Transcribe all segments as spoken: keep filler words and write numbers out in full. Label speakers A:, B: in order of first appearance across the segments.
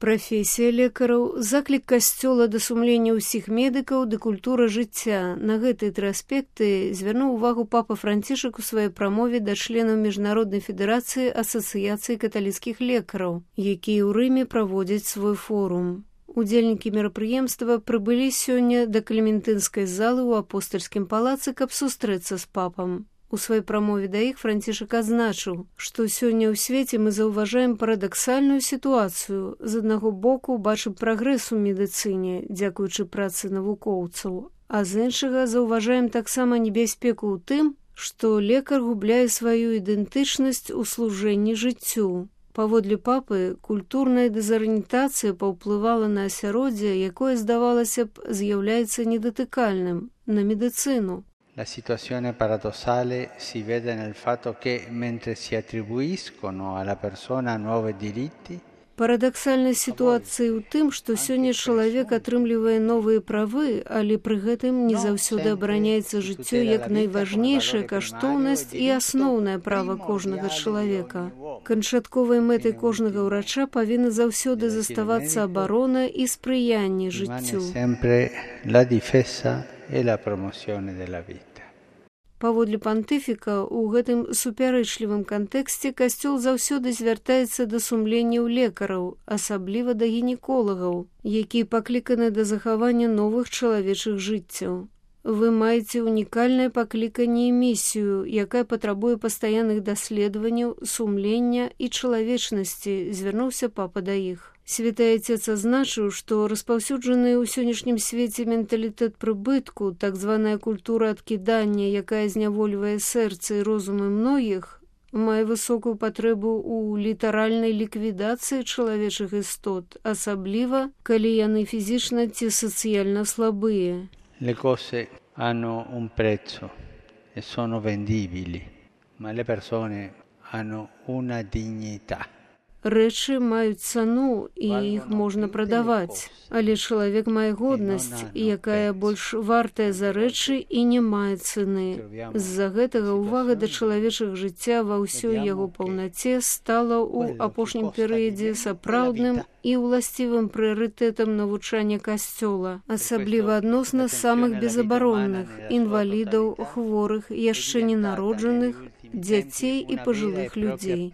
A: Прафесія лекараў, заклік касцёла да сумлення ўсіх медыкаў ды культура жыцця. На гэтыя тры аспекты звярнуў увагу папа Францішак у сваёй прамове да членаў Міжнароднай федэрацыі асацыяцыі каталіцкіх лекараў, якія ў Рыме праводзяць свой форум. Удзельнікі мерапрыемства прыбылі сёння да Клементынскай залы ў апостальскім палацы, каб сустрэцца з папам. У сваёй прамове да іх Францішак адзначыў, што сёння ў свеце мы заўважаем парадаксальную сітуацыю. З аднаго боку бачым прагрэс у медыцыне, дзякуючы працы навукоўцаў, а з іншага заўважаем таксама небяспеку ў тым, што лекар губляе сваю ідэнтычнасць у служэнні жыццю. Паводле папы, культурная дэзарыентацыя паўплывала на асяроддзе, якое, здавалася б, з'яўляецца недатыкальным, на медыцыну.
B: La situazione paradossale si vede nel fatto che mentre si attribuiscono alla persona nuovi diritti,
A: Парадаксальнасць сітуацыі ў тым, што сёння чалавек атрымлівае новыя правы, але пры гэтым не заўсёды абараняецца жыццё як найважнейшая каштоўнасць і асноўнае права кожнага чалавека. Канчатковай мэтай кожнага ўрача павінна заўсёды заставацца абарона і спрыянне жыццю. Паводле пантыфіка, у гэтым супярэчлівым кантэксце касцёл заўсёды звяртаецца да сумленняў лекараў, асабліва да гінеколагаў, якія пакліканы да захавання новых чалавечых жыццяў. Вы маеце унікальнае пакліканне і місію, якая патрабуе пастаянных даследаванняў, сумлення і чалавечнасці, звярнуўся папа да іх. Святы Отец азначыў, што распаўсюджаны ў сённяшнім свеце менталітэт прыбытку, так званая культура адкідання, якая знявольвае сэрца і розумы многіх, мае высокую патрэбу ў літаральнай ліквідацыі чалавечых істот, асабліва, калі яны фізічна ці сацыяльна слабыя.
B: Le cose hanno un prezzo e sono vendibili, ma le persone hanno una dignità.
A: Рэчы маюць цану, і іх можна прадаваць, але чалавек мае годнасць, якая больш вартая за рэчы і не мае цэны. З-за гэтага ўвага да чалавечых жыцця ва ўсёй яго паўнаце стала ў апошнім перыядзе сапраўдным і ўласцівым прыярытэтам навучання касцёла, асабліва адносна самых безабаронных, інвалідаў, хворых, яшчэ ненароджаных, дзяцей і пажылых людзей.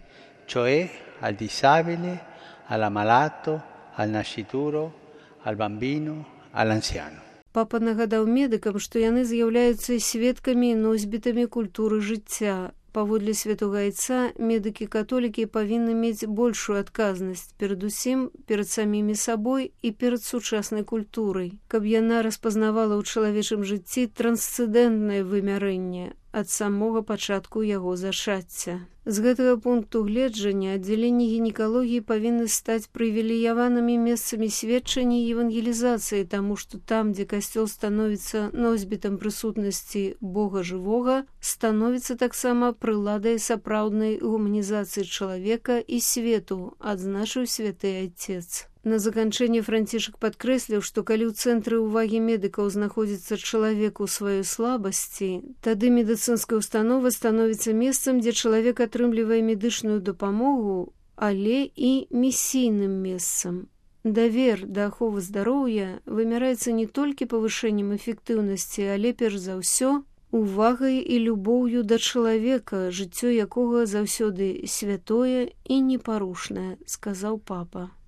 B: Al disabile, all'ammalato, al nascituro, al bambino, all'anziano.
A: Папа нагадаў медыкам, што яны з'яўляюцца сведкамі і носьбітамі культуры жыцця. Паводле святога Айца, медыкі-католікі павінны мець большую адказнасць, перадусім перад самімі сабой і перад сучаснай культурай, каб яна распазнавала ў чалавечым жыцці трансцэндэнтнае вымярэнне ад самога пачатку яго зачацця. З гэтага пункту гледжання аддзяленні гінекалогіі павінны стаць прывілеяванымі месцамі сведчання і евангелізацыі, таму што там, дзе касцёл становіцца носьбітам прысутнасці Бога жывога, становіцца таксама прыладай сапраўднай гуманізацыі чалавека і свету, адзначыў святы Отец. На заканчэнне Францішак падкрэсліў, што калі ў цэнтры ўвагі медыкаў знаходзіцца чалавек у сваёй слабасці, тады медыцынская установа становіцца месцам, дзе чалавек атрымлівае медычную дапамогу, але і місійным месцам. Давер да аховы здароўя вымяраецца не толькі павышэннем эфектыўнасці, але перш за ўсё увагай і любоўю да чалавека, жыццё якога заўсёды святое і непарушнае, сказаў папа.